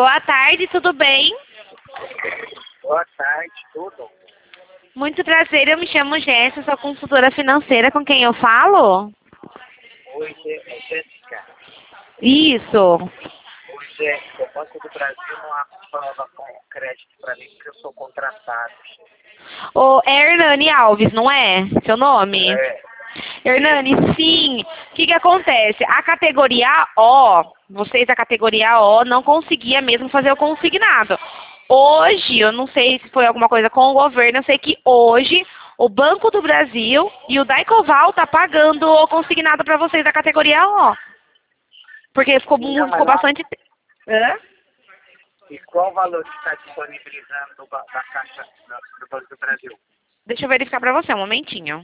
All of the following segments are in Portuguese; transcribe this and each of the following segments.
boa tarde, tudo bem? Boa tarde, tudo. Muito prazer, eu me chamo Jéssica, sou consultora financeira, com quem eu falo? Oi, Jéssica. Isso. Oi, Jéssica. O Banco do Brasil não aprova com crédito para mim porque eu sou contratado. É Hernani Alves, não é? Seu nome? É. Hernani, sim. O que acontece? A categoria O, vocês da categoria O, não conseguia mesmo fazer o consignado. Hoje, eu não sei se foi alguma coisa com o governo, eu sei que hoje o Banco do Brasil e o Daicoval tá pagando o consignado para vocês da categoria O. Porque ficou, Não, mas ficou bastante... Hã? E qual o valor que está disponibilizando da Caixa do Banco do Brasil? Deixa eu verificar para você, um momentinho.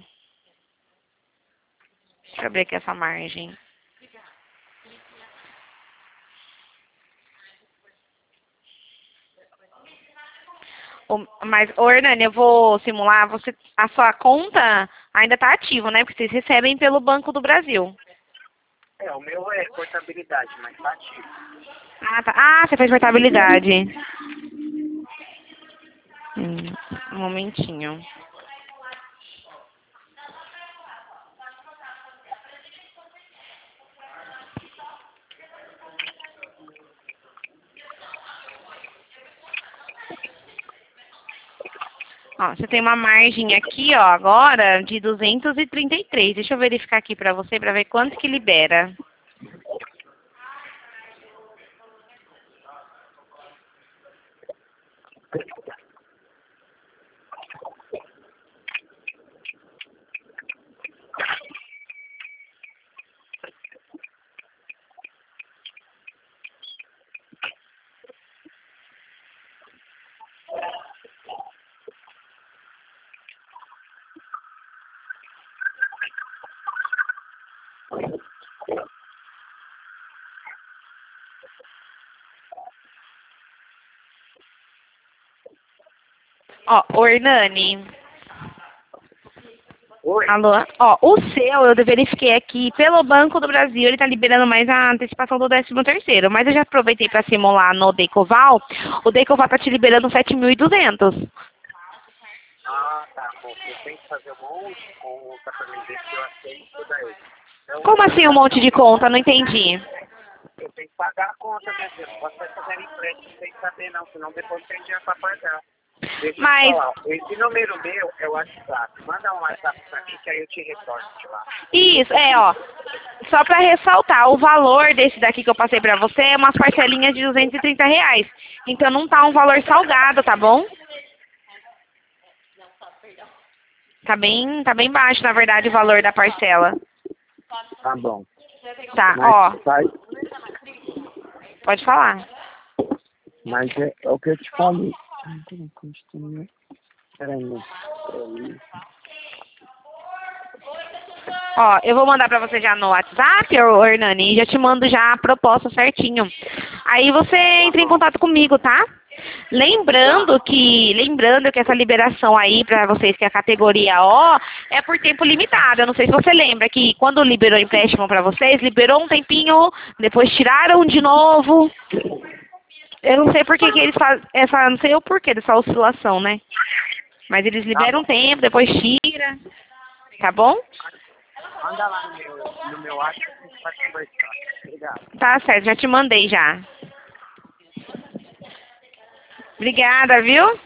Deixa eu abrir aqui essa margem. Mas, Hernani, eu vou simular, a sua conta ainda está ativa, né? Porque vocês recebem pelo Banco do Brasil. É, o meu é portabilidade, mas tá ativo. Ah, tá. Ah, você fez portabilidade. Um momentinho. Ó, você tem uma margem aqui, ó, agora de 233. Deixa eu verificar aqui pra você, pra ver quanto que libera. Ó, o Hernani. Oi? Alô? Ó, o seu, eu verifiquei aqui, pelo Banco do Brasil, ele tá liberando mais a antecipação do 13º. Mas eu já aproveitei para simular no Decoval. O Decoval tá te liberando 7.200. Ah, tá bom. Eu tenho que fazer um monte de conta para me ver se eu aceito isso daí. Então, Como assim um monte de conta? Não entendi. eu tenho que pagar a conta, né? Eu não posso estar fazendo empréstimo sem saber, não. Senão depois tem dinheiro para pagar. Deixa eu Mas, te falar. Esse número meu é o WhatsApp. Manda um WhatsApp para mim que aí eu te retorno de lá. isso, ó. Só para ressaltar, o valor desse daqui que eu passei para você é umas parcelinhas de R$ 230. Então não tá um valor salgado, tá bom? Tá bem baixo, na verdade, o valor da parcela. Tá bom. Tá, Mas, ó, vai, pode falar. mas é o que eu te falei. Peraí. Ó, eu vou mandar pra você já no WhatsApp, ô Hernani, e já te mando já a proposta certinho. Aí você entra em contato comigo, tá? Lembrando que essa liberação aí pra vocês, que é a categoria O, é por tempo limitado. Eu não sei se você lembra que quando liberou o empréstimo pra vocês, liberou um tempinho, depois tiraram de novo. Eu não sei por que eles fazem não sei o porquê dessa oscilação, né? Mas eles liberam um tempo, depois tira. Tá bom? Manda lá no meu WhatsApp que a gente vai conversar. Obrigado. Tá certo, já te mandei já. Obrigada, viu?